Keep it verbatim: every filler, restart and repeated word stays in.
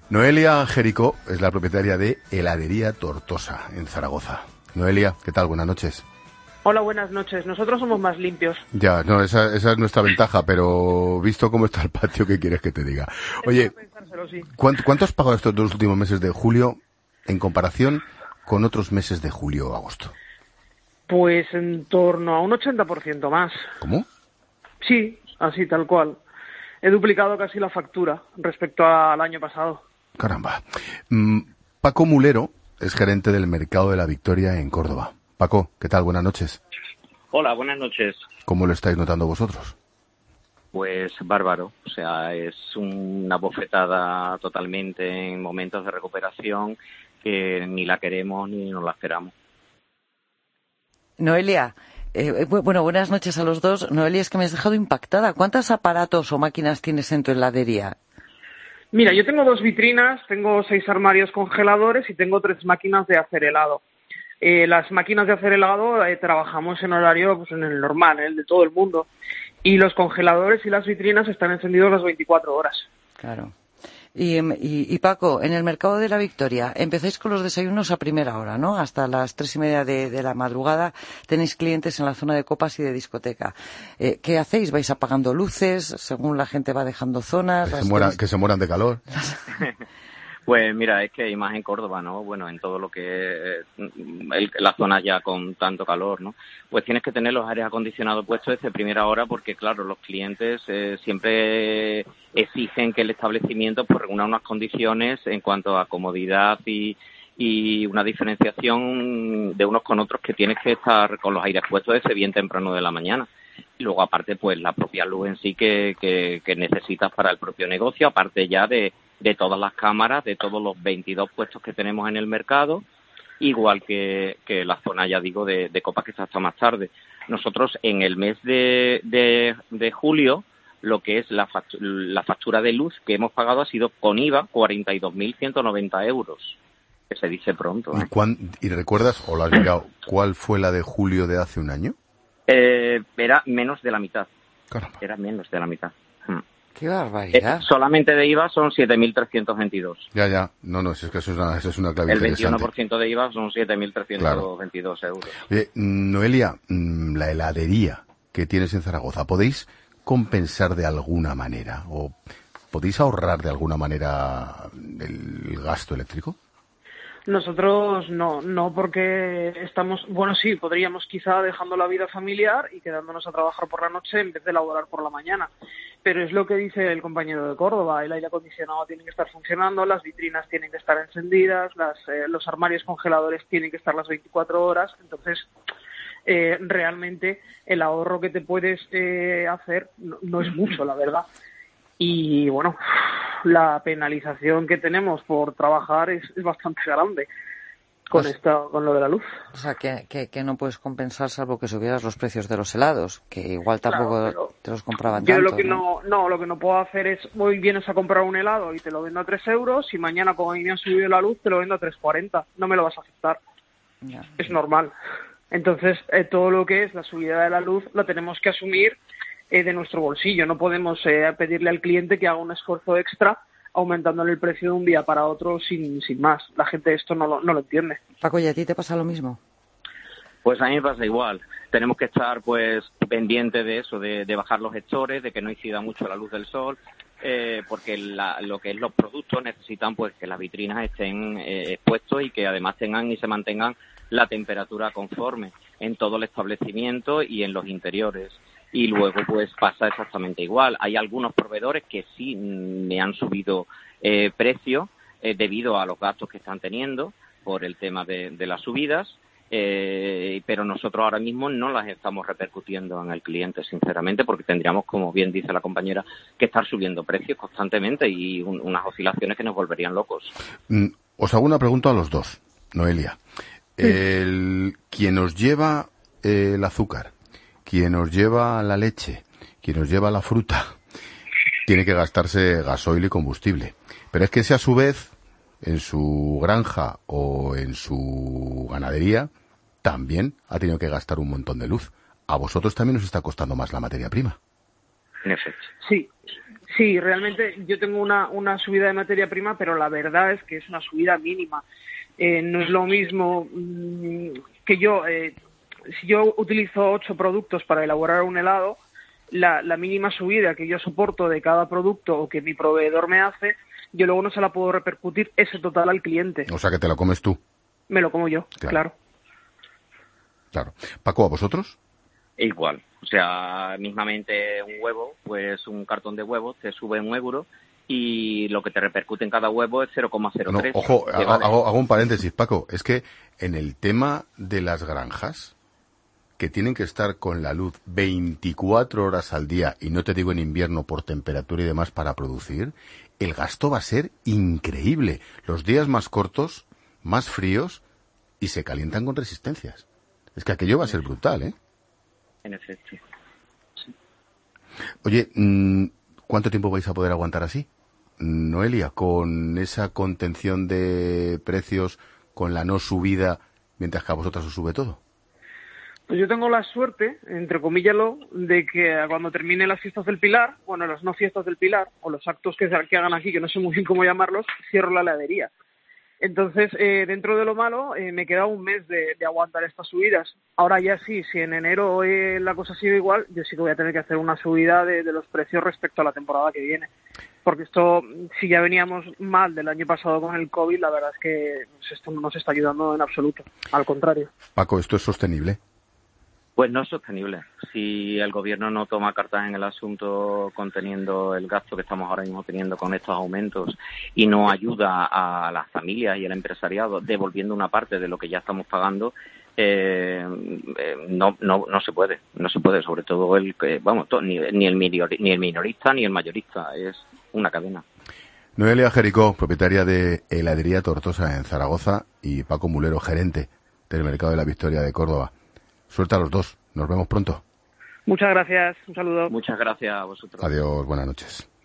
Noelia Jericó es la propietaria de Heladería Tortosa, en Zaragoza. Noelia, ¿qué tal? Buenas noches. Hola, buenas noches. Nosotros somos más limpios. Ya, no, esa, esa es nuestra ventaja, pero visto cómo está el patio, ¿qué quieres que te diga? Oye, sí. ¿cuánto, ¿cuánto has pagado estos dos últimos meses de julio en comparación con otros meses de julio o agosto? Pues en torno a un ochenta por ciento más. ¿Cómo? Sí, así tal cual. He duplicado casi la factura respecto al año pasado. Caramba. Mm, Paco Mulero es gerente del Mercado de la Victoria en Córdoba. Paco, ¿qué tal? Buenas noches. Hola, buenas noches. ¿Cómo lo estáis notando vosotros? Pues bárbaro. O sea, es una bofetada totalmente en momentos de recuperación que ni la queremos ni nos la esperamos. Noelia, eh, bueno, buenas noches a los dos. Noelia, es que me has dejado impactada. ¿Cuántos aparatos o máquinas tienes en tu heladería? Mira, yo tengo dos vitrinas, tengo seis armarios congeladores y tengo tres máquinas de hacer helado. Eh, las máquinas de hacer helado eh, trabajamos en horario pues en el normal, en el de todo el mundo. Y los congeladores y las vitrinas están encendidos las veinticuatro horas. Claro. Y, y, y Paco, en el Mercado de la Victoria, empezáis con los desayunos a primera hora, ¿no? Hasta las tres y media de, de la madrugada tenéis clientes en la zona de copas y de discoteca. Eh, ¿Qué hacéis? ¿Vais apagando luces según la gente va dejando zonas? Que se mueran, tenéis... que se mueran de calor. Pues mira, es que hay más en Córdoba, ¿no? Bueno, en todo lo que es el, la zona ya con tanto calor, ¿no? Pues tienes que tener los aires acondicionados puestos desde primera hora porque, claro, los clientes eh, siempre exigen que el establecimiento pues reúna unas condiciones en cuanto a comodidad y, y una diferenciación de unos con otros que tienes que estar con los aires puestos desde bien temprano de la mañana. Y luego, aparte, pues la propia luz en sí que, que, que necesitas para el propio negocio, aparte ya de de todas las cámaras, de todos los veintidós puestos que tenemos en el mercado, igual que, que la zona, ya digo, de, de copas que está hasta más tarde. Nosotros en el mes de, de, de julio, lo que es la factura, la factura de luz que hemos pagado ha sido con I V A cuarenta y dos mil ciento noventa euros, que se dice pronto. ¿eh? ¿Y, cuán, ¿Y recuerdas, o lo has mirado, cuál fue la de julio de hace un año? Eh, era menos de la mitad. Caramba. Era menos de la mitad. Hmm. ¡Qué barbaridad! Eh, solamente de I V A son siete mil trescientos veintidós. Ya, ya. No, no, es que eso es una, eso es una clave El interesante. veintiuno por ciento de I V A son siete mil trescientos veintidós claro. euros. Oye, Noelia, la heladería que tienes en Zaragoza, ¿podéis compensar de alguna manera o podéis ahorrar de alguna manera el gasto eléctrico? Nosotros no, no porque estamos, bueno sí, podríamos quizá dejando la vida familiar y quedándonos a trabajar por la noche en vez de laborar por la mañana. Pero es lo que dice el compañero de Córdoba, el aire acondicionado tiene que estar funcionando, las vitrinas tienen que estar encendidas, las, eh, los armarios congeladores tienen que estar las veinticuatro horas, entonces eh, realmente el ahorro que te puedes eh, hacer no, no es mucho, la verdad. Y bueno, la penalización que tenemos por trabajar es, es bastante grande con pues, esta, con lo de la luz. O sea, que, que, que no puedes compensar salvo que subieras los precios de los helados, que igual tampoco claro, te los compraban yo tanto. Lo que ¿no? No, no, lo que no puedo hacer es, hoy vienes a comprar un helado y te lo vendo a tres euros, y mañana como a mí me han subido la luz te lo vendo a tres cuarenta. No me lo vas a aceptar. Ya. Es normal. Entonces, eh, todo lo que es la subida de la luz la tenemos que asumir Eh, de nuestro bolsillo. No podemos eh, pedirle al cliente que haga un esfuerzo extra aumentándole el precio de un día para otro sin, sin más. La gente esto no lo, no lo entiende. Paco, ¿y a ti te pasa lo mismo? Pues a mí me pasa igual. Tenemos que estar pues pendientes de eso, de, de bajar los gestores, de que no incida mucho la luz del sol, eh, porque la, lo que es los productos necesitan pues que las vitrinas estén eh, expuestos y que además tengan y se mantengan la temperatura conforme en todo el establecimiento y en los interiores. Y luego pues pasa exactamente igual. Hay algunos proveedores que sí me han subido eh, precio eh, debido a los gastos que están teniendo por el tema de, de las subidas, eh, pero nosotros ahora mismo no las estamos repercutiendo en el cliente, sinceramente, porque tendríamos, como bien dice la compañera, que estar subiendo precios constantemente y un, unas oscilaciones que nos volverían locos. Mm, os hago una pregunta a los dos, Noelia. El, quien os lleva eh, el azúcar, quien os lleva la leche, quien os lleva la fruta, tiene que gastarse gasoil y combustible. Pero es que ese a su vez, en su granja o en su ganadería, también ha tenido que gastar un montón de luz. A vosotros también os está costando más la materia prima. En efecto. Sí, Sí, realmente yo tengo una, una subida de materia prima, pero la verdad es que es una subida mínima. Eh, no es lo mismo mmm, que yo, eh, si yo utilizo ocho productos para elaborar un helado, la, la mínima subida que yo soporto de cada producto o que mi proveedor me hace, yo luego no se la puedo repercutir ese total al cliente. O sea, que te lo comes tú. Me lo como yo, claro. Claro. claro. Paco, ¿a vosotros? Igual. O sea, mismamente un huevo, pues un cartón de huevos te sube un euro y lo que te repercute en cada huevo es cero coma cero tres. No, ojo, hago, hago, hago un paréntesis, Paco. Es que en el tema de las granjas, que tienen que estar con la luz veinticuatro horas al día, y no te digo en invierno por temperatura y demás para producir, el gasto va a ser increíble. Los días más cortos, más fríos, y se calientan con resistencias. Es que aquello va a ser brutal, ¿eh? En efecto. Sí. Oye, ¿cuánto tiempo vais a poder aguantar así, Noelia, con esa contención de precios, con la no subida, mientras que a vosotras os sube todo? Pues yo tengo la suerte, entre comillas, de que cuando termine las fiestas del Pilar, bueno, las no fiestas del Pilar, o los actos que, que hagan aquí, que no sé muy bien cómo llamarlos, cierro la heladería. Entonces, eh, dentro de lo malo, eh, me queda un mes de, de aguantar estas subidas. Ahora ya sí, si en enero eh, la cosa sigue igual, yo sí que voy a tener que hacer una subida de, de los precios respecto a la temporada que viene. Porque esto, si ya veníamos mal del año pasado con el COVID, la verdad es que esto no nos está ayudando en absoluto. Al contrario. Paco, ¿esto es sostenible? Pues no es sostenible. Si el gobierno no toma cartas en el asunto conteniendo el gasto que estamos ahora mismo teniendo con estos aumentos y no ayuda a las familias y al empresariado devolviendo una parte de lo que ya estamos pagando, eh, eh, no, no, no se puede. No se puede, sobre todo el que, vamos, to, ni, ni, el minori, ni el minorista ni el mayorista. Es una cadena. Noelia Jericó, propietaria de Heladería Tortosa en Zaragoza, y Paco Mulero, gerente del Mercado de la Victoria de Córdoba. Suerte a los dos. Nos vemos pronto. Muchas gracias. Un saludo. Muchas gracias a vosotros. Adiós. Buenas noches.